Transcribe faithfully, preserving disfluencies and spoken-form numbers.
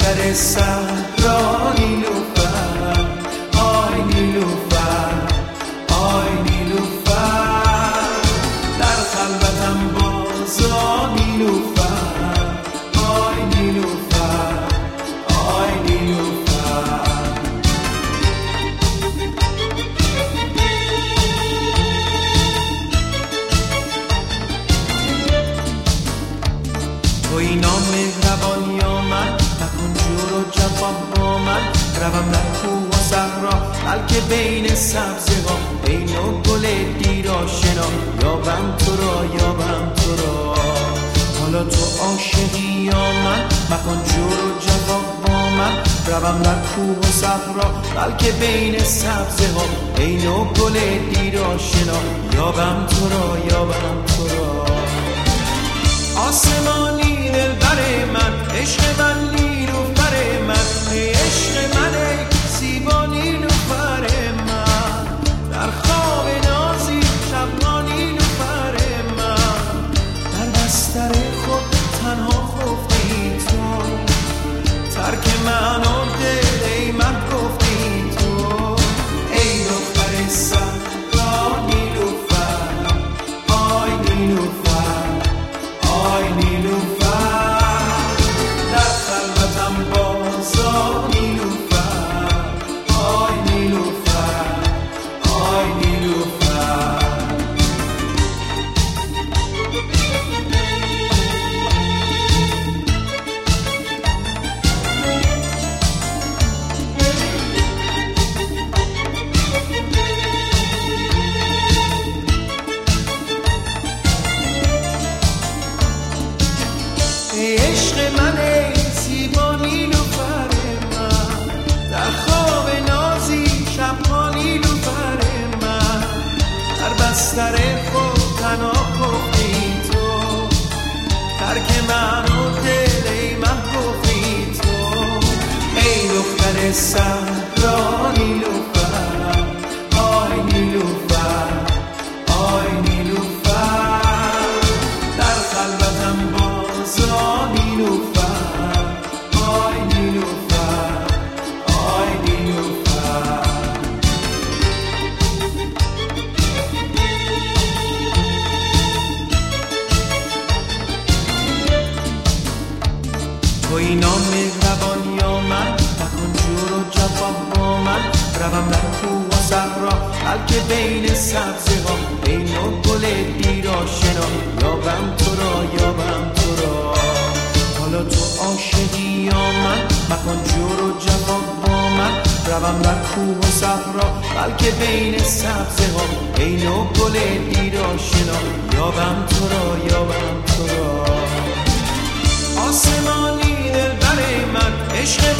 دختر صحرا نیلوفر، آی نیلوفر، آی نیلوفر، در خلوتم بازا نیلوفر، آی نیلوفر، آی نیلوفر. تو اینا مهربان یا من، نکن جور و جفا با من، روم در کوه و صحرا بلکه بین سبزه ها، بین و گل دیر آشنا، یابم تو را یابم تو را. حالا تو عاشقی یا من، مکن جور و جفا با من، روم در کوه و صحرا بلکه بین سبزه ها، بین و گل دیر آشنا، یابم تو را یابم تو را. آسمانی دلبر من، عشق من نیلوفر من، ای عشق من ای زیبا نیلوفر من، در خواب نازی شبها نیلوفر من، در بستر خود تنها خفتی تو، ترک من و دل ای من گفتی تو. ای دختر صحرا نیلوفر، آی نیلوفر، آی نیلوفر، در خلوتم بازا نیلوفر، آی نیلوفر، آی نیلوفر. ای عشق من ای زیبا نیلوفر من، در خواب نازی شبها نیلوفر من، در بستر خود تنها خفتی تو، ترک من و دل ای من گفتی تو. ای دختر صحرا نیلوفر، آی نیلوفر، آی نیلوفر، در خلوتم بازا نیلوفر، آی نیلوفر، آی نیلوفر. تو اینا مهربان یا من، نکن جور و جفا با من، روم در کوه و صحرا بلکه بین سبزه ها، بین و گل دیر آشنا، یابم تو را یابم تو را. حالا تو عاشقی یا من، مکن جور و جفا با من، روم در کوه و صحرا بلکه بین سبزه ها، بین و گل دیر آشنا، یابم تو را یابم تو را. آسمانی دلبر من، عشق